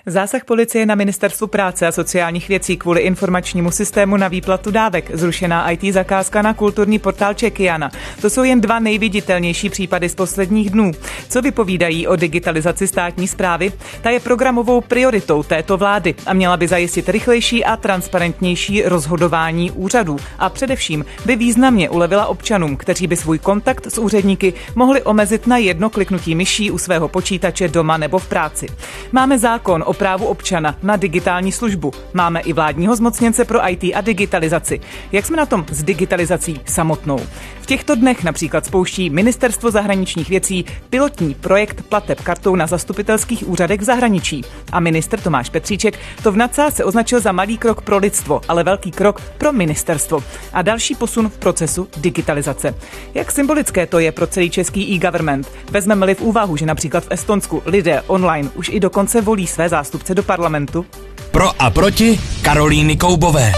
Zásah policie na Ministerstvu práce a sociálních věcí kvůli informačnímu systému na výplatu dávek, zrušená IT zakázka na kulturní portál Czechiana. To jsou jen dva nejviditelnější případy z posledních dnů. Co vypovídají o digitalizaci státní správy? Ta je programovou prioritou této vlády a měla by zajistit rychlejší a transparentnější rozhodování úřadů a především by významně ulevila občanům, kteří by svůj kontakt s úředníky mohli omezit na jedno kliknutí myší u svého počítače doma nebo v práci. Máme zákon o právu občana na digitální službu. Máme i vládního zmocněnce pro IT a digitalizaci. Jak jsme na tom s digitalizací samotnou? V těchto dnech například spouští Ministerstvo zahraničních věcí pilotní projekt plateb kartou na zastupitelských úřadech v zahraničí. A ministr Tomáš Petříček to v nadsázce označil za malý krok pro lidstvo, ale velký krok pro ministerstvo. A další posun v procesu digitalizace. Jak symbolické to je pro celý český e-government? Vezmeme-li v úvahu, že například v Estonsku lidé online už i dokonce volí své zástupce do parlamentu? Pro a proti Karolíny Koubové.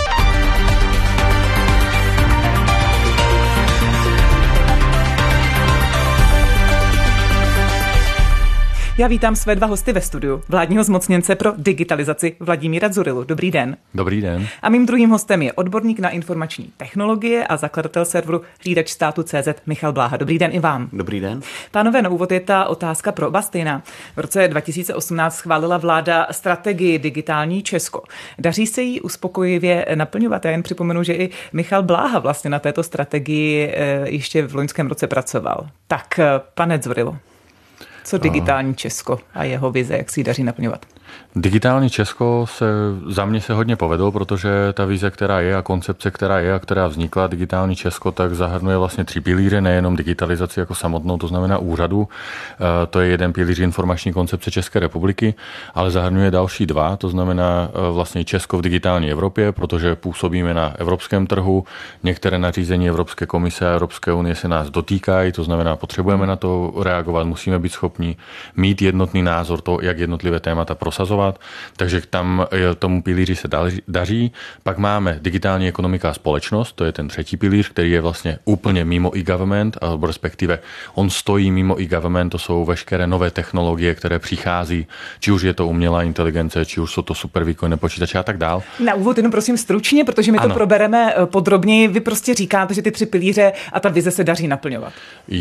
Já vítám své dva hosty ve studiu. Vládního zmocněnce pro digitalizaci Vladimíra Dzurilu. Dobrý den. Dobrý den. A mým druhým hostem je odborník na informační technologie a zakladatel serveru Hlídač státu.cz Michal Bláha. Dobrý den i vám. Dobrý den. Pánové, na úvod je ta otázka pro vás stejná. V roce 2018 schválila vláda strategii Digitální Česko. Daří se jí uspokojivě naplňovat? Já jen připomenu, že i Michal Bláha vlastně na této strategii ještě v loňském roce pracoval. Tak, pane Dzurilo. Co digitální Česko a jeho vize, jak si ji daří naplňovat? Digitální Česko za mě se hodně povedlo, protože ta vize, která je a koncepce, která je a která vznikla, digitální Česko, tak zahrnuje vlastně 3 pilíře, nejenom digitalizaci jako samotnou, to znamená úřadu. To je jeden pilíř informační koncepce České republiky, ale zahrnuje další 2, to znamená vlastně Česko v digitální Evropě, protože působíme na evropském trhu, některé nařízení Evropské komise a Evropské unie se nás dotýkají, to znamená potřebujeme na to reagovat, musíme být schopni mít jednotný názor, to, jak jednotlivé témata prosazovat, takže tam tomu pilíři se daří. Pak máme digitální ekonomika a společnost, to je ten 3. pilíř, který je vlastně úplně mimo e-government, alebo respektive on stojí mimo e-government, to jsou veškeré nové technologie, které přichází, či už je to umělá inteligence, či už jsou to supervýkonné počítače a tak dál. Na úvod jenom prosím stručně, protože my to probereme podrobněji. Vy prostě říkáte, že ty 3 pilíře a ta vize se daří naplňovat.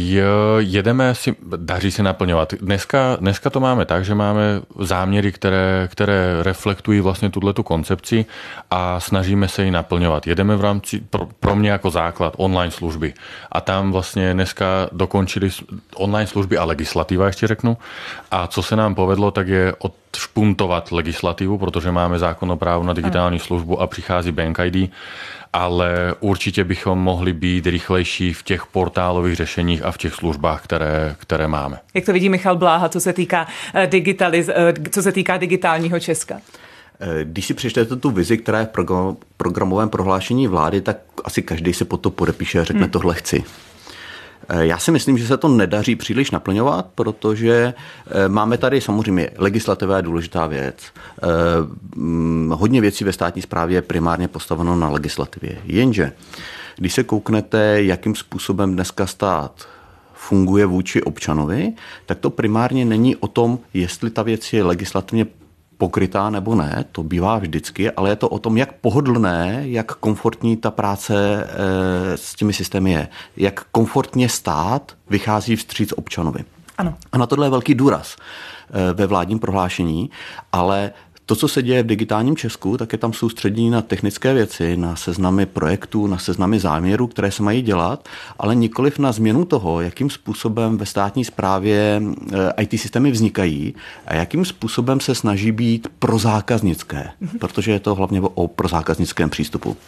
Daří se naplňovat. Dneska to máme tak, že máme záměry, které reflektují vlastně tuto koncepci a snažíme se ji naplňovat. Jedeme v rámci, pro mě jako základ, online služby. A tam vlastně dneska dokončili online služby a legislativa, ještě řeknu. A co se nám povedlo, tak je odšpuntovat legislativu, protože máme zákon o právu na digitální službu a přichází Bank ID, ale určitě bychom mohli být rychlejší v těch portálových řešeních a v těch službách, které máme. Jak to vidí Michal Bláha, co se týká digitálního Česka? Když si přečtete tu vizi, která je v programovém prohlášení vlády, tak asi každý se pod to podepíše a řekne tohle chci. Já si myslím, že se to nedaří příliš naplňovat, protože máme tady samozřejmě legislativa je důležitá věc. Hodně věcí ve státní správě je primárně postaveno na legislativě. Jenže, když se kouknete, jakým způsobem dneska stát funguje vůči občanovi, tak to primárně není o tom, jestli ta věc je legislativně pokrytá nebo ne, to bývá vždycky, ale je to o tom, jak pohodlné, jak komfortní ta práce s těmi systémy je. Jak komfortně stát vychází vstříc občanovi. Ano. A na tohle je velký důraz ve vládním prohlášení, ale to, co se děje v digitálním Česku, tak je tam soustředění na technické věci, na seznamy projektů, na seznamy záměrů, které se mají dělat, ale nikoliv na změnu toho, jakým způsobem ve státní správě IT systémy vznikají a jakým způsobem se snaží být prozákaznické, protože je to hlavně o prozákaznickém přístupu.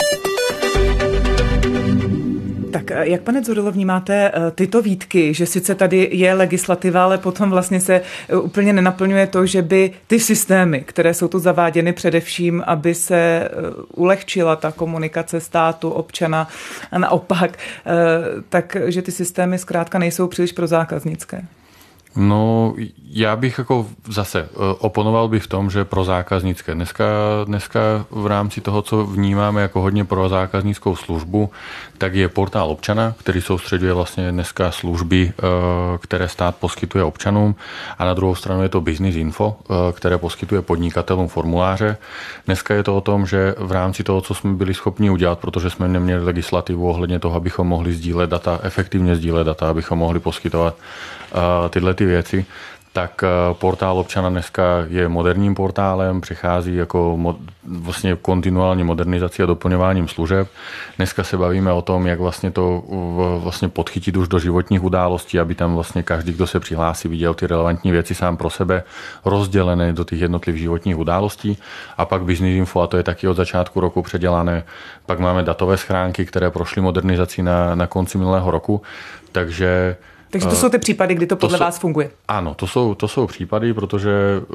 Tak jak, pane Dzurilo, vnímáte tyto výtky, že sice tady je legislativa, ale potom vlastně se úplně nenaplňuje to, že by ty systémy, které jsou tu zaváděny především, aby se ulehčila ta komunikace státu, občana a naopak, takže ty systémy zkrátka nejsou příliš prozákaznické? No, já bych jako zase oponoval bych v tom, že pro zákaznické. Dneska v rámci toho, co vnímáme jako hodně pro zákaznickou službu, tak je portál občana, který soustředuje vlastně dneska služby, které stát poskytuje občanům, a na druhou stranu je to Business Info, které poskytuje podnikatelům formuláře. Dneska je to o tom, že v rámci toho, co jsme byli schopni udělat, protože jsme neměli legislativu ohledně toho, abychom mohli sdílet data, efektivně sdílet data, abychom mohli poskytovat tyhle ty věci, tak portál občana dneska je moderním portálem, přichází jako vlastně kontinuální modernizací a doplňováním služeb. Dneska se bavíme o tom, jak vlastně to vlastně podchytit už do životních událostí, aby tam vlastně každý, kdo se přihlásí, viděl ty relevantní věci sám pro sebe rozdělené do těch jednotlivých životních událostí. A pak Business Info, a to je taky od začátku roku předělané. Pak máme datové schránky, které prošly modernizací na konci minulého roku. Takže to jsou ty případy, kdy to podle vás funguje? Ano, to jsou případy, protože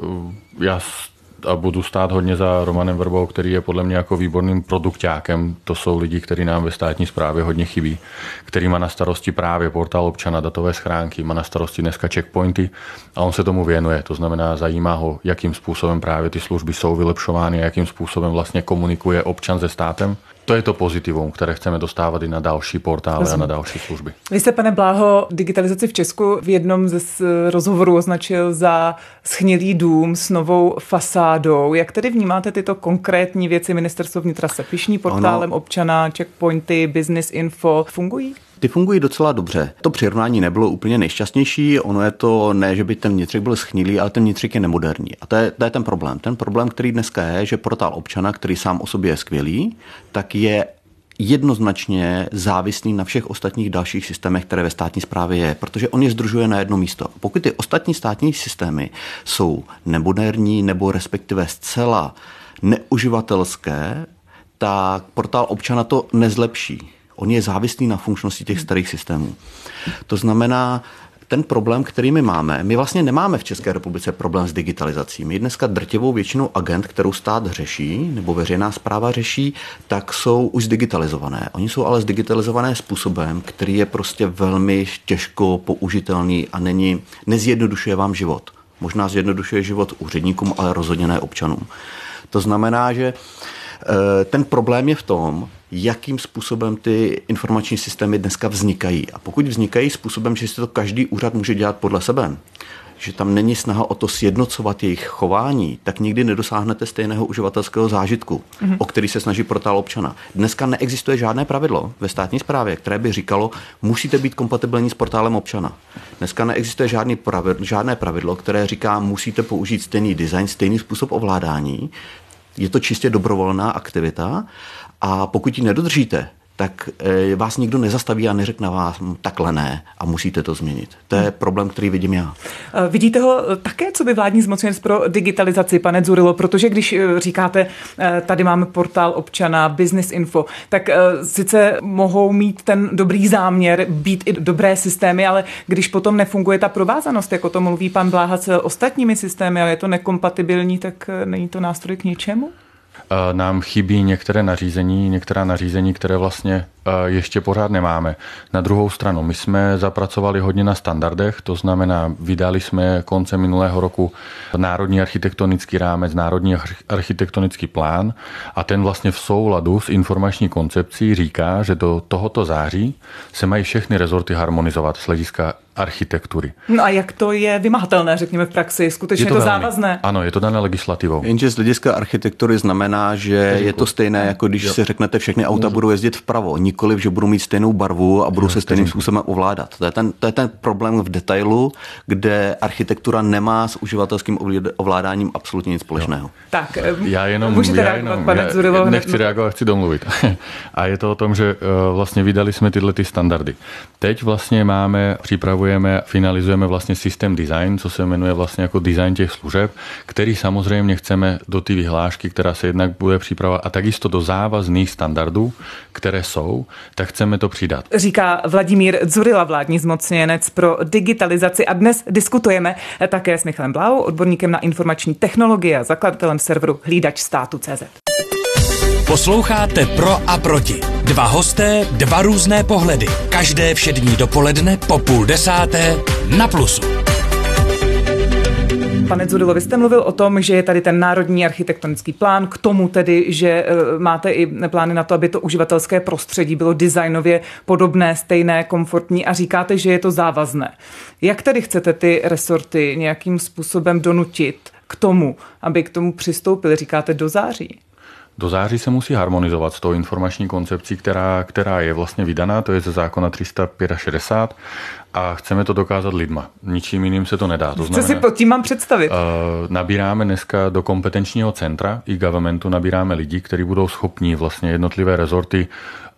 já budu stát hodně za Romanem Vrbou, který je podle mě jako výborným produkťákem. To jsou lidi, kteří nám ve státní správě hodně chybí, který má na starosti právě portál občana, datové schránky, má na starosti dneska checkpointy a on se tomu věnuje. To znamená, zajímá ho, jakým způsobem právě ty služby jsou vylepšovány a jakým způsobem vlastně komunikuje občan se státem. To je to pozitivum, které chceme dostávat i na další portály a na další služby. Vy jste, pane Bláho, digitalizaci v Česku v jednom ze rozhovorů označil za schnilý dům s novou fasádou. Jak tedy vnímáte tyto konkrétní věci? Ministerstvo vnitra se pyšní portálem občana, checkpointy, Business Info. Fungují? Ty fungují docela dobře. To přirovnání nebylo úplně nejšťastnější. Ono je to ne, že by ten vnitřek byl schnilý, ale ten vnitřek je nemoderní. A to je ten problém. Ten problém, který dneska je, že portál občana, který sám o sobě je skvělý, tak je jednoznačně závislý na všech ostatních dalších systémech, které ve státní správě je, protože on je sdružuje na jedno místo. Pokud ty ostatní státní systémy jsou nemoderní nebo respektive zcela neuživatelské, tak portál občana to nezlepší. On je závislý na funkčnosti těch starých systémů. To znamená, ten problém, který my máme, my vlastně nemáme v České republice problém s digitalizací. My dneska drtivou většinou agent, kterou stát řeší, nebo veřejná správa řeší, tak jsou už zdigitalizované. Oni jsou ale zdigitalizované způsobem, který je prostě velmi těžko použitelný a nezjednodušuje vám život. Možná zjednodušuje život úředníkům, ale rozhodně ne občanům. To znamená, že ten problém je v tom, jakým způsobem ty informační systémy dneska vznikají. A pokud vznikají způsobem, že si to každý úřad může dělat podle sebe, že tam není snaha o to sjednocovat jejich chování, tak nikdy nedosáhnete stejného uživatelského zážitku, o který se snaží portál občana. Dneska neexistuje žádné pravidlo ve státní správě, které by říkalo, musíte být kompatibilní s portálem občana. Dneska neexistuje žádné pravidlo, které říká, musíte použít stejný design, stejný způsob ovládání. Je to čistě dobrovolná aktivita a pokud ji nedodržíte, tak vás nikdo nezastaví a neřekne vás takhle ne a musíte to změnit. To je problém, který vidím já. Vidíte ho také, co by vládní zmocněnec pro digitalizaci, pane Dzurilo, protože když říkáte, tady máme portál občana, Business Info, tak sice mohou mít ten dobrý záměr, být i dobré systémy, ale když potom nefunguje ta provázanost, jako to mluví pan Bláha s ostatními systémy, ale je to nekompatibilní, tak není to nástroj k ničemu? Nám chybí některá nařízení, které vlastně ještě pořád nemáme. Na druhou stranu, my jsme zapracovali hodně na standardech, to znamená, vydali jsme koncem minulého roku národní architektonický rámec, národní architektonický plán a ten vlastně v souladu s informační koncepcí říká, že do tohoto září se mají všechny rezorty harmonizovat z hlediska architektury. No a jak to je vymahatelné, řekněme v praxi? Skutečně je to závazné? Ano, je to dané legislativou. Jenže z hlediska architektury znamená, že je to stejné, jako když si řeknete, všechny auta budou jezdit vpravo, nikoliv, že budou mít stejnou barvu a budou se stejným způsobem ovládat. To je ten problém v detailu, kde architektura nemá s uživatelským ovládáním absolutně nic společného. Tak, můžete reagovat, pane Dzurilo? Nechci reagovat, chci domluvit. A je to o tom, že vlastně vydali jsme tyhle ty standardy. Teď vlastně finalizujeme vlastně systém design, co se jmenuje vlastně jako design těch služeb, který samozřejmě chceme do ty vyhlášky, která se jednak bude připravovat a takisto do závazných standardů, které jsou, tak chceme to přidat. Říká Vladimír Dzurila, vládní zmocněnec pro digitalizaci a dnes diskutujeme také s Michalem Bláhou, odborníkem na informační technologie a zakladatelem serveru Hlídač státu.cz. Posloucháte Pro a proti. Dva hosté, dva různé pohledy. Každé všední dopoledne po 9:30 na Plusu. Pane Dzurilo, vy jste mluvil o tom, že je tady ten národní architektonický plán, k tomu tedy, že máte i plány na to, aby to uživatelské prostředí bylo designově podobné, stejné, komfortní a říkáte, že je to závazné. Jak tedy chcete ty resorty nějakým způsobem donutit k tomu, aby k tomu přistoupili, říkáte do září? Do září se musí harmonizovat s tou informační koncepcí, která je vlastně vydaná, to je ze zákona 365 a chceme to dokázat lidma. Ničím jiným se to nedá. Co si pod tím mám představit? Nabíráme dneska do kompetenčního centra e-governmentu, nabíráme lidi, kteří budou schopní vlastně jednotlivé rezorty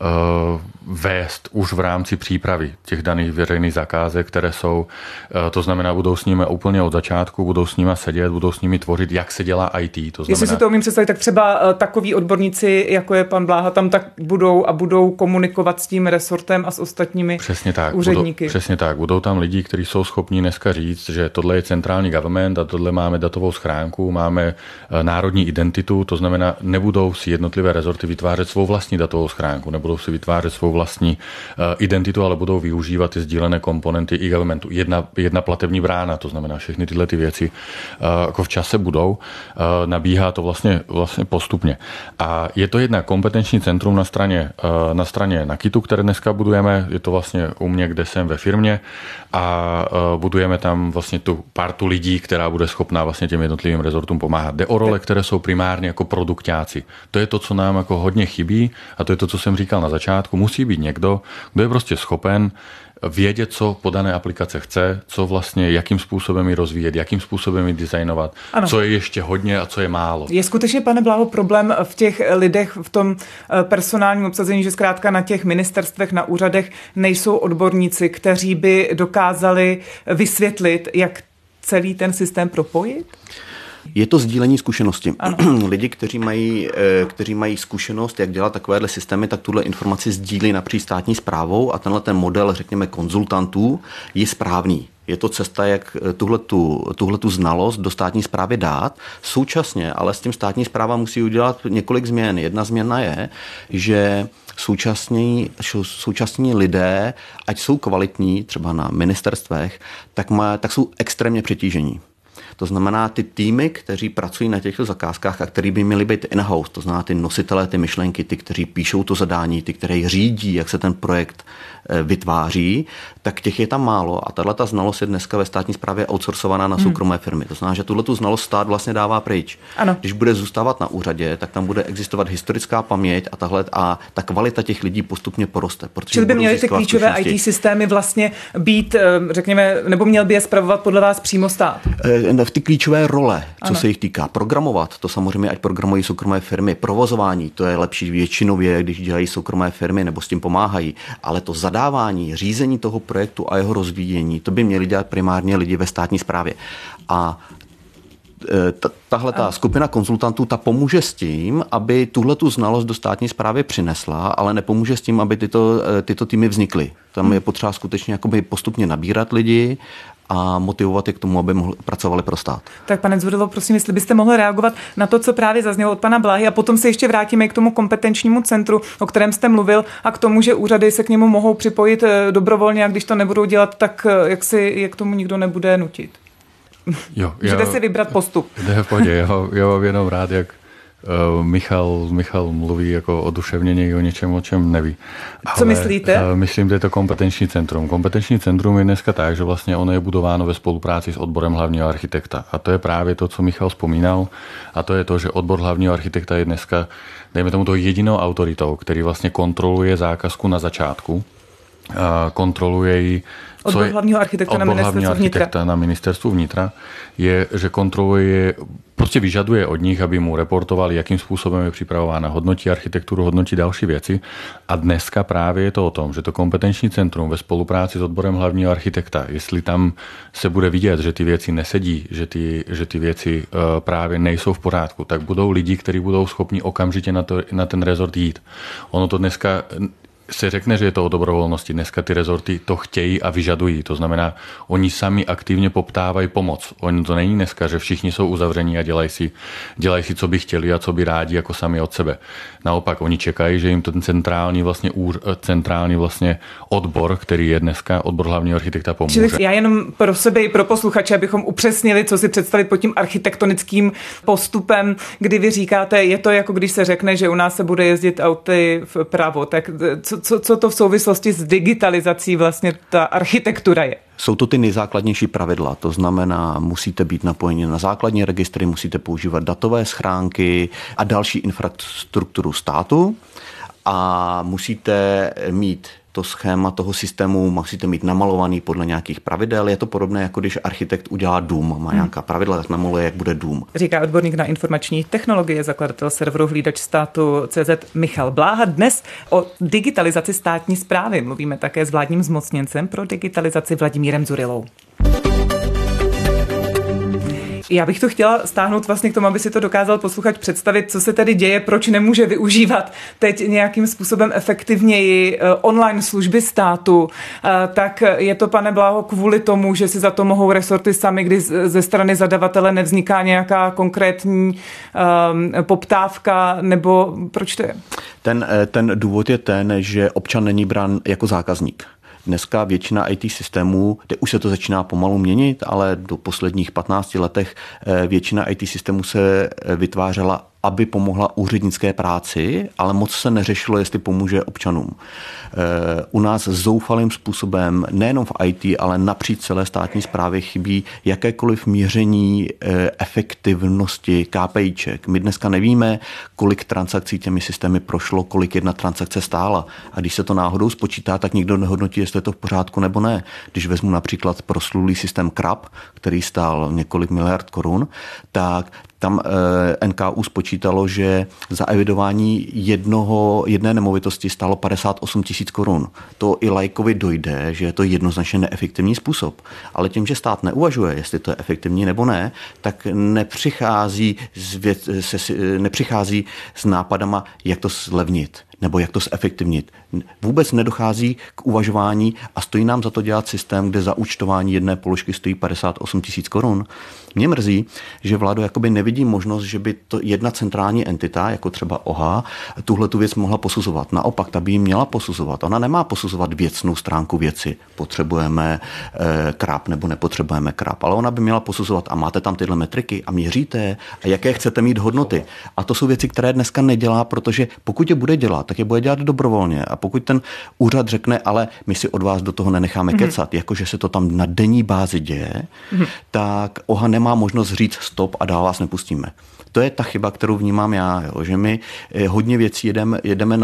vést už v rámci přípravy těch daných veřejných zakázek, které jsou, to znamená, budou s nimi úplně od začátku, budou s nimi sedět, budou s nimi tvořit, jak se dělá IT. To znamená, jestli si to umím představit, tak třeba takoví odborníci, jako je pan Bláha, tam tak budou komunikovat s tím resortem a s ostatními úředníky. Přesně tak. Budou tam lidi, kteří jsou schopní dneska říct, že tohle je centrální government a tohle máme datovou schránku, máme národní identitu, to znamená, nebudou si jednotlivé rezorty vytvářet svou vlastní datovou schránku, nebudou si vytvářet svou vlastní identitu, ale budou využívat ty sdílené komponenty e-governmentu. Jedna platební brána, to znamená všechny tyhle ty věci jako v čase budou. Nabíhá to vlastně postupně. A je to jedna kompetenční centrum na straně NAKITu, které dneska budujeme. Je to vlastně u mě, kde jsem ve firmě a budujeme tam vlastně tu partu lidí, která bude schopná vlastně těm jednotlivým rezortům pomáhat. Jde o role, které jsou primárně jako produkťáci. To je to, co nám jako hodně chybí a to je to, co jsem říkal na začátku. Musí být někdo, kdo je prostě schopen vědět, co po dané aplikace chce, co vlastně, jakým způsobem ji rozvíjet, jakým způsobem ji designovat, ano. Co je ještě hodně a co je málo. Je skutečně, pane Bláho, problém v těch lidech, v tom personálním obsazení, že zkrátka na těch ministerstvech, na úřadech nejsou odborníci, kteří by dokázali vysvětlit, jak celý ten systém propojit? Je to sdílení zkušenosti. Lidi, kteří mají zkušenost, jak dělat takovéhle systémy, tak tuhle informaci sdílí napříč státní správou a tenhle ten model, řekněme, konzultantů je správný. Je to cesta, jak tuhletu znalost do státní správy dát. Současně, ale s tím státní správa musí udělat několik změn. Jedna změna je, že současní lidé, ať jsou kvalitní, třeba na ministerstvech, tak jsou extrémně přetížení. To znamená, ty týmy, kteří pracují na těchto zakázkách a který by měli být in-house, to znamená ty nositelé, ty myšlenky, ty, kteří píšou to zadání, ty, kteří řídí, jak se ten projekt vytváří, tak těch je tam málo a tato znalost je dneska ve státní správě outsourcovaná na soukromé firmy. To znamená, že tuhletu znalost stát vlastně dává pryč. Ano. Když bude zůstávat na úřadě, tak tam bude existovat historická paměť a ta kvalita těch lidí postupně poroste. Čili by měly ty klíčové IT systémy vlastně být, řekněme, nebo měl by je spravovat podle vás přímo stát? V ty klíčové role, co se jich týká. Programovat, to samozřejmě ať programují soukromé firmy. Provozování, to je lepší většinově, když dělají soukromé firmy nebo s tím pomáhají. Ale to zadávání, řízení toho projektu a jeho rozvíjení, to by měli dělat primárně lidi ve státní správě. A tahle skupina konzultantů, ta pomůže s tím, aby tuhletu znalost do státní správy přinesla, ale nepomůže s tím, aby tyto týmy vznikly. Tam je potřeba skutečně jakoby postupně nabírat lidi a motivovat je k tomu, aby pracovali pro stát. Tak pane Dzurilo, prosím, jestli byste mohli reagovat na to, co právě zaznělo od pana Bláhy a potom se ještě vrátíme k tomu kompetenčnímu centru, o kterém jste mluvil a k tomu, že úřady se k němu mohou připojit dobrovolně a když to nebudou dělat, tak jak k tomu nikdo nebude nutit. Můžete si vybrat postup. Ne, v pohodě, já mám jenom rád, jak Michal mluví jako oduševněně o něčem, o čem neví. Co myslíte? Myslím, že je to kompetenční centrum. Kompetenční centrum je dneska tak, že vlastně ono je budováno ve spolupráci s odborem hlavního architekta. A to je právě to, co Michal vzpomínal. A to je to, že odbor hlavního architekta je dneska, dejme tomu, to jedinou autoritou, který vlastně kontroluje zákazku na začátku. Kontroluje ji. Odbor hlavního architekta na ministerstvu vnitra je, že kontroluje, prostě vyžaduje od nich, aby mu reportovali, jakým způsobem je připravována, hodnotí architekturu, hodnotí další věci. A dneska právě je to o tom, že to kompetenční centrum ve spolupráci s odborem hlavního architekta, jestli tam se bude vidět, že ty věci nesedí, že ty věci právě nejsou v pořádku, tak budou lidi, kteří budou schopni okamžitě na ten rezort jít. Ono to dneska se řekne, že je to o dobrovolnosti. Dneska ty rezorty to chtějí a vyžadují. To znamená, oni sami aktivně poptávají pomoc. Oni to není dneska, že všichni jsou uzavření a dělají si, co by chtěli a co by rádi jako sami od sebe. Naopak, oni čekají, že jim ten centrální vlastně odbor, který je dneska, odbor hlavního architekta, pomůže. Čili já jenom pro sebe i pro posluchače, abychom upřesnili, co si představit pod tím architektonickým postupem, kdy vy říkáte, je to jako když se řekne, že u nás se bude jezdit auty vpravo, tak co to v souvislosti s digitalizací vlastně ta architektura je? Jsou to ty nejzákladnější pravidla, to znamená, musíte být napojeni na základní registry, musíte používat datové schránky a další infrastrukturu státu a musíte mít to schéma toho systému, musíte mít namalovaný podle nějakých pravidel. Je to podobné, jako když architekt udělá dům, má nějaká pravidla, tak namaluje, jak bude dům. Říká odborník na informační technologie, zakladatel serveru Hlídač státu CZ Michal Bláha. Dnes o digitalizaci státní správy mluvíme také s vládním zmocněncem pro digitalizaci Vladimírem Dzurillou. Já bych to chtěla stáhnout vlastně k tomu, aby si to dokázal posluchač představit, co se tedy děje, proč nemůže využívat teď nějakým způsobem efektivněji online služby státu. Tak je to, pane Bláho, kvůli tomu, že si za to mohou resorty sami, kdy ze strany zadavatele nevzniká nějaká konkrétní poptávka, nebo proč to je? Ten důvod je ten, že občan není brán jako zákazník. Dneska většina IT systémů, teď už se to začíná pomalu měnit, ale do posledních 15 letech většina IT systémů se vytvářela, aby pomohla úřednické práci, ale moc se neřešilo, jestli pomůže občanům. U nás zoufalým způsobem, nejenom v IT, ale napříč celé státní správě chybí jakékoliv měření efektivnosti KPIček. My dneska nevíme, kolik transakcí těmi systémy prošlo, kolik jedna transakce stála. A když se to náhodou spočítá, tak nikdo nehodnotí, jestli je to v pořádku nebo ne. Když vezmu například proslulý systém CRAB, který stál několik miliard korun, tak tam NKÚ spočítalo, že za evidování jedné nemovitosti stálo 58 000 korun. To i laikovi dojde, že je to jednoznačně neefektivní způsob. Ale tím, že stát neuvažuje, jestli to je efektivní nebo ne, tak nepřichází s nápadama, jak to zlevnit nebo jak to zefektivnit. Vůbec nedochází k uvažování a stojí nám za to dělat systém, kde zaúčtování jedné položky stojí 58 000 korun. Mě mrzí, že vláda jakoby nevidí možnost, že by to jedna centrální entita, jako třeba OHA, tuhle tu věc mohla posuzovat. Naopak, ta by ji měla posuzovat. Ona nemá posuzovat věcnou stránku věci. Potřebujeme CRAB nebo nepotřebujeme CRAB, ale ona by měla posuzovat a máte tam tyhle metriky a měříte a jaké chcete mít hodnoty. A to jsou věci, které dneska nedělá, protože pokud je bude dělat, tak je bude dělat dobrovolně. A pokud ten úřad řekne, ale my si od vás do toho nenecháme kecat, jakože se to tam na denní bázi děje, tak OHA nemá možnost říct stop a dál vás nepustíme. To je ta chyba, kterou vnímám já, že my hodně věcí jedeme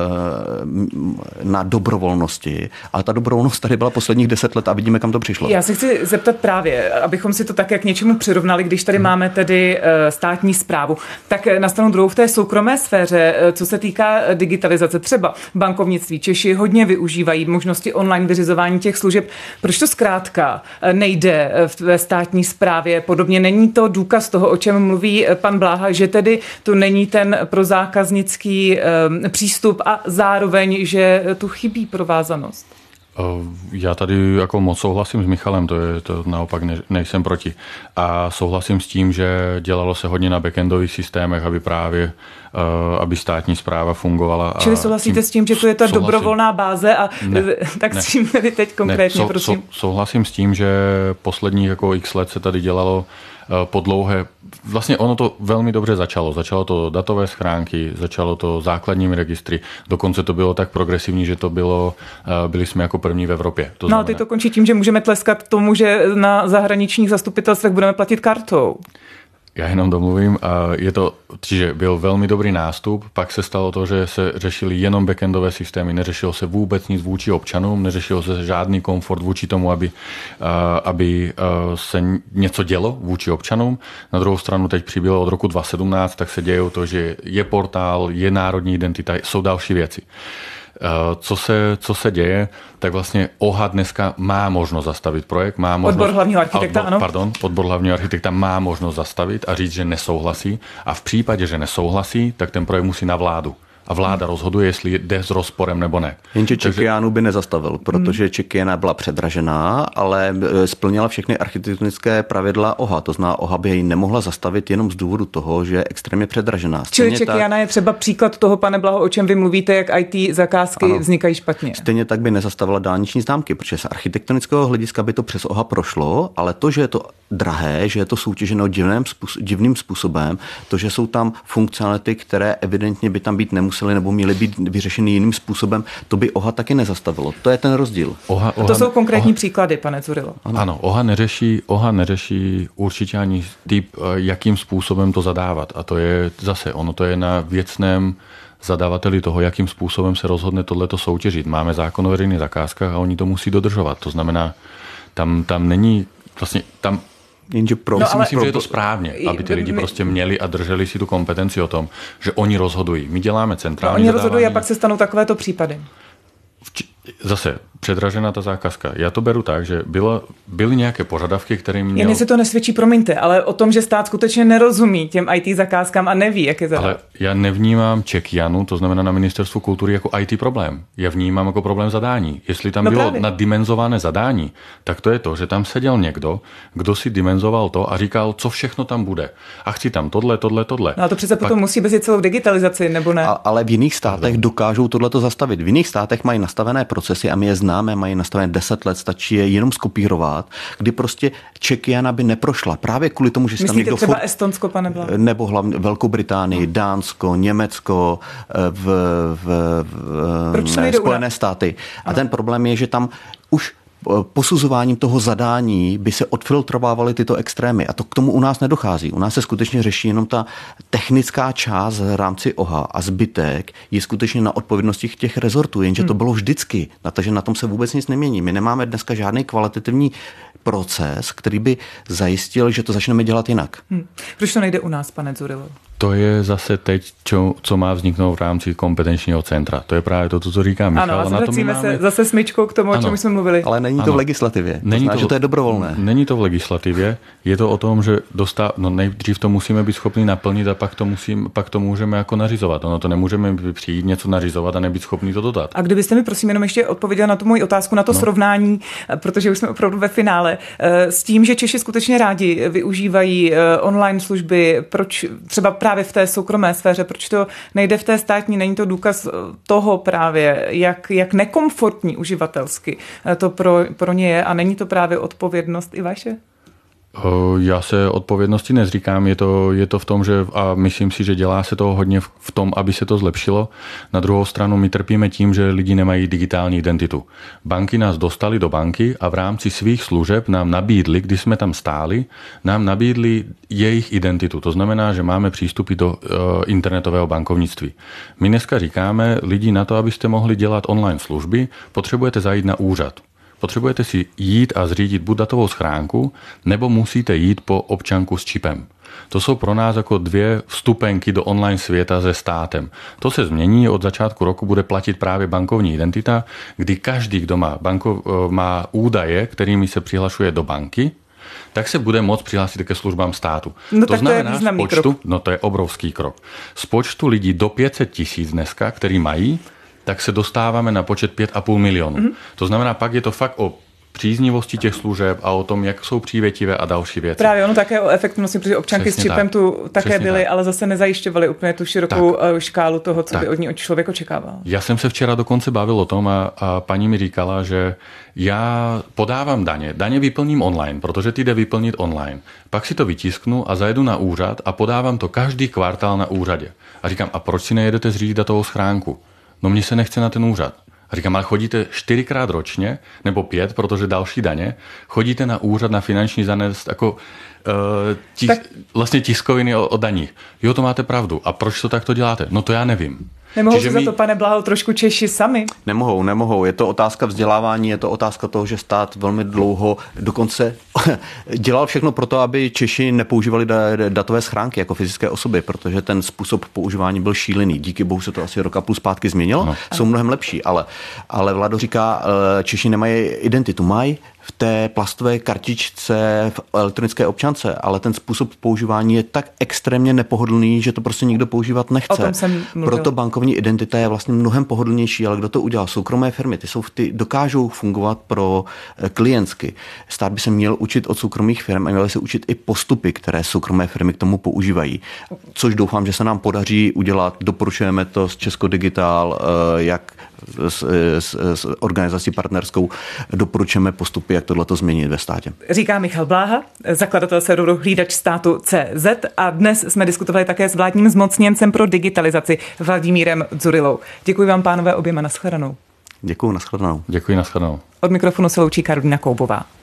na dobrovolnosti, ale ta dobrovolnost tady byla posledních 10 let a vidíme, kam to přišlo. Já se chci zeptat právě, abychom si to také k něčemu přirovnali, když tady máme tedy státní správu, tak na stranu druhou v té soukromé sféře, co se týká digitalizace, třeba bankovnictví, Češi hodně využívají možnosti online vyřizování těch služeb. Proč to zkrátka nejde ve státní správě? Podobně není to důkaz toho, o čem mluví pan Bláha, že tedy to není ten prozákaznický přístup a zároveň, že tu chybí provázanost? Já tady jako moc souhlasím s Michalem, to naopak nejsem proti. A souhlasím s tím, že dělalo se hodně na backendových systémech, aby státní správa fungovala. Čili souhlasíte s tím, že to je ta dobrovolná báze a tak s tím tedy teď konkrétně, prosím. Souhlasím s tím, že posledních jako x let se tady dělalo po dlouhé, vlastně ono to velmi dobře začalo. Začalo to datové schránky, začalo to základními registry, dokonce to bylo tak progresivní, že to byli jsme jako první v Evropě. No a teď to končí tím, že můžeme tleskat tomu, že na zahraničních zastupitelstvech budeme platit kartou. Já jenom domluvím, čiže byl velmi dobrý nástup, pak se stalo to, že se řešili jenom backendové systémy, neřešilo se vůbec nic vůči občanům, neřešilo se žádný komfort vůči tomu, aby se něco dělo vůči občanům. Na druhou stranu teď přibylo od roku 2017, tak se děje to, že je portál, je národní identita, jsou další věci. Co se děje, tak vlastně OHA dneska má možnost zastavit projekt. Odbor hlavního architekta, ano? Pardon, odbor hlavního architekta má možnost zastavit a říct, že nesouhlasí. A v případě, že nesouhlasí, tak ten projekt musí na vládu. A vláda rozhoduje, jestli jde s rozporem nebo ne. Jenže Czechianu by nezastavil, protože Czechiana byla předražená, ale splnila všechny architektonické pravidla OHA. To znamená, OHA by ji nemohla zastavit jenom z důvodu toho, že je extrémně předražená. Čili Czechiana je třeba příklad toho, pane Blaho, o čem vy mluvíte, jak IT zakázky vznikají špatně. Stejně tak by nezastavila dálniční známky, protože z architektonického hlediska by to přes OHA prošlo, ale to, že je to drahé, že je to soutěženo divným způsobem, to, že jsou tam funkcionality, které evidentně by tam být nemusely nebo měly být vyřešeny jiným způsobem, to by OHA taky nezastavilo. To je ten rozdíl. A to jsou konkrétní příklady, pane Dzurilo. Ano, OHA neřeší určitě ani typ, jakým způsobem to zadávat. A to je zase, to je na věcném zadavateli toho, jakým způsobem se rozhodne tohleto soutěžit. Máme zákon o veřejných zakázkách a oni to musí dodržovat. To znamená, tam není vlastně tam. Myslím, že je to správně, aby ty lidi prostě měli a drželi si tu kompetenci o tom, že oni rozhodují. My děláme centrální oni rozhodují a pak se stanou takovéto případy. Zase předražená ta zákazka. Já to beru tak, že byly nějaké požadavky, kterým měl... Jen si to nesvědčí, promiňte, ale o tom, že stát skutečně nerozumí těm IT zakázkám a neví, jak je zadat. Ale já nevnímám Czechianu, to znamená na Ministerstvu kultury, jako IT problém. Já vnímám jako problém zadání. Jestli tam bylo naddimenzované zadání, tak to je to, že tam seděl někdo, kdo si dimenzoval to a říkal, co všechno tam bude. A chci tam tohle. No a to přece potom musí bezít celou digitalizaci, nebo ne? Ale v jiných státech dokážou tohleto zastavit. V jiných státech mají nastavené procesy a my je známe, mají nastavené 10 let, stačí je jenom skopírovat, kdy prostě Czechiana by neprošla. Právě kvůli tomu, že se tam někdo... Myslíte třeba Estonsko, pane Blaho? Nebo hlavně Velkou Británii, Dánsko, Německo, Spojené státy. A ten problém je, že tam už posuzováním toho zadání by se odfiltrovávaly tyto extrémy. A to k tomu u nás nedochází. U nás se skutečně řeší jenom ta technická část v rámci OHA a zbytek je skutečně na odpovědnosti těch rezortů, jenže to bylo vždycky. Takže na tom se vůbec nic nemění. My nemáme dneska žádný kvalitativní proces, který by zajistil, že to začneme dělat jinak. Proč to nejde u nás, pane Dzurilo? To je zase teď, co má vzniknout v rámci kompetenčního centra. To je právě to, co říká Michal. Ano, a vracíme se zase smyčkou k tomu, o čem jsme mluvili. Ale není to v legislativě. Že to je dobrovolné. Není to v legislativě. Je to o tom, že nejdřív to musíme být schopni naplnit a pak to můžeme jako nařizovat. To nemůžeme přijít něco nařizovat a nebyt schopni to dodat. A kdybyste mi prosím jenom ještě odpověděl na tu moji otázku, na to srovnání, protože už jsme opravdu ve finále, s tím, že Češi skutečně rádi využívají online služby, proč třeba právě v té soukromé sféře, proč to nejde v té státní, není to důkaz toho právě, jak nekomfortní uživatelsky to pro ně je a není to právě odpovědnost i vaše? Já se odpovědnosti nezříkám, je to v tom, že a myslím si, že dělá se toho hodně v tom, aby se to zlepšilo. Na druhou stranu my trpíme tím, že lidi nemají digitální identitu. Banky nás dostali do banky a v rámci svých služeb nám nabídli, když jsme tam stáli, nám nabídli jejich identitu. To znamená, že máme přístupy do internetového bankovnictví. My dneska říkáme, lidi na to, abyste mohli dělat online služby, potřebujete zajít na úřad. Potřebujete si jít a zřídit buď datovou schránku, nebo musíte jít po občanku s čipem. To jsou pro nás jako 2 vstupenky do online světa se státem. To se změní, od začátku roku bude platit právě bankovní identita, kdy každý, kdo má údaje, kterými se přihlašuje do banky, tak se bude moct přihlásit ke službám státu. To znamená, to je obrovský krok. Z počtu lidí do 500 000 dneska, který mají, tak se dostáváme na počet 5,5 milionu. To znamená, pak je to fakt o příznivosti těch služeb a o tom, jak jsou přívětivé a další věci. Právě ono také o efektivnosti, protože občanky s čipem tu také byly, ale zase nezajišťovaly úplně tu širokou škálu toho, co by od ní člověk očekával. Já jsem se včera dokonce bavil o tom a paní mi říkala, že já podávám daně vyplním online, protože ty jde vyplnit online. Pak si to vytisknu a zajedu na úřad a podávám to každý kvartál na úřadě. A říkám, a proč si nejedete zřídit datovou schránku? No mně se nechce na ten úřad. A říkám, ale chodíte 4krát ročně, nebo 5, protože další daně, chodíte na úřad na finanční zanést jako vlastně tiskoviny o daních. Jo, to máte pravdu. A proč to takto děláte? No to já nevím. Nemohou si za to, pane Blaho, trošku Češi sami? Nemohou. Je to otázka vzdělávání, je to otázka toho, že stát velmi dlouho dokonce dělal všechno pro to, aby Češi nepoužívali datové schránky jako fyzické osoby, protože ten způsob používání byl šílený. Díky bohu se to asi rok a půl zpátky změnilo, jsou mnohem lepší, ale vláda říká, Češi nemají identitu, mají v té plastové kartičce v elektronické občance, ale ten způsob používání je tak extrémně nepohodlný, že to prostě nikdo používat nechce. O tom jsem mluvila. Proto bankovní identita je vlastně mnohem pohodlnější, ale kdo to udělal? Soukromé firmy, ty dokážou fungovat pro klientsky. Stát by se měl učit od soukromých firm a měl se učit i postupy, které soukromé firmy k tomu používají. Což doufám, že se nám podaří udělat. Doporučujeme to s Česko Digital, jak s organizací partnerskou doporučujeme postupy, jak tohleto změnit ve státě. Říká Michal Bláha, zakladatel serveru Hlídač státu CZ, a dnes jsme diskutovali také s vládním zmocněncem pro digitalizaci Vladimírem Dzurilou. Děkuji vám, pánové, oběma, nashledanou. Děkuji, nashledanou. Děkuji, nashledanou. Od mikrofonu se loučí Karolina Koubová.